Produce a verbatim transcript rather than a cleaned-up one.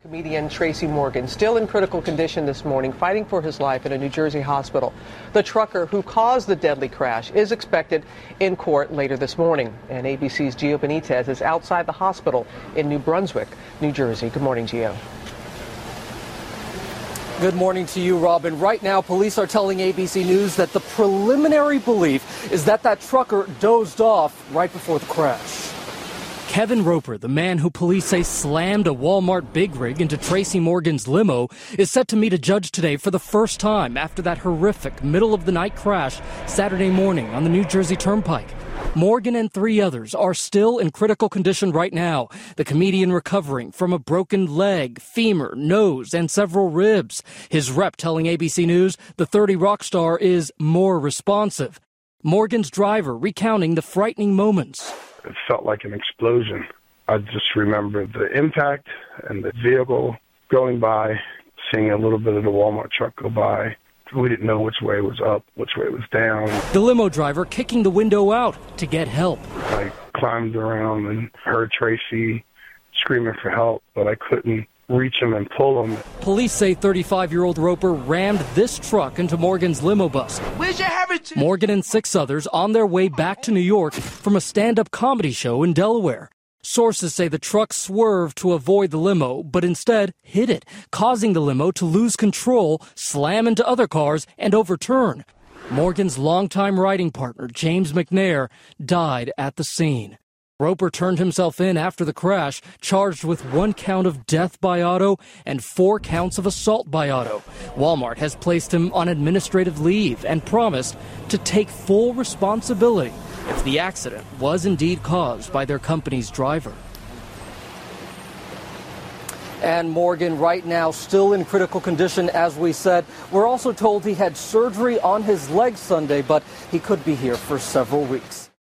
Comedian Tracy Morgan, still in critical condition this morning, fighting for his life in a New Jersey hospital. The trucker who caused the deadly crash is expected in court later this morning. And A B C's Gio Benitez is outside the hospital in New Brunswick, New Jersey. Good morning, Gio. Good morning to you, Robin. Right now, police are telling A B C News that the preliminary belief is that that trucker dozed off right before the crash. Kevin Roper, the man who police say slammed a Walmart big rig into Tracy Morgan's limo, is set to meet a judge today for the first time after that horrific middle-of-the-night crash Saturday morning on the New Jersey Turnpike. Morgan and three others are still in critical condition right now, the comedian recovering from a broken leg, femur, nose, and several ribs. His rep telling A B C News the thirty rock star is more responsive. Morgan's driver recounting the frightening moments. It felt like an explosion. I just remember the impact and the vehicle going by, seeing a little bit of the Walmart truck go by. We didn't know which way was up, which way was down. The limo driver kicking the window out to get help. I climbed around and heard Tracy screaming for help, but I couldn't reach him and pull him. Police say thirty-five-year-old Roper rammed this truck into Morgan's limo bus. Where's your heritage? Morgan and six others on their way back to New York from a stand-up comedy show in Delaware. Sources say the truck swerved to avoid the limo, but instead hit it, causing the limo to lose control, slam into other cars, and overturn. Morgan's longtime riding partner, James McNair, died at the scene. Roper turned himself in after the crash, charged with one count of death by auto and four counts of assault by auto. Walmart has placed him on administrative leave and promised to take full responsibility if the accident was indeed caused by their company's driver. And Morgan right now still in critical condition, as we said. We're also told he had surgery on his leg Sunday, but he could be here for several weeks.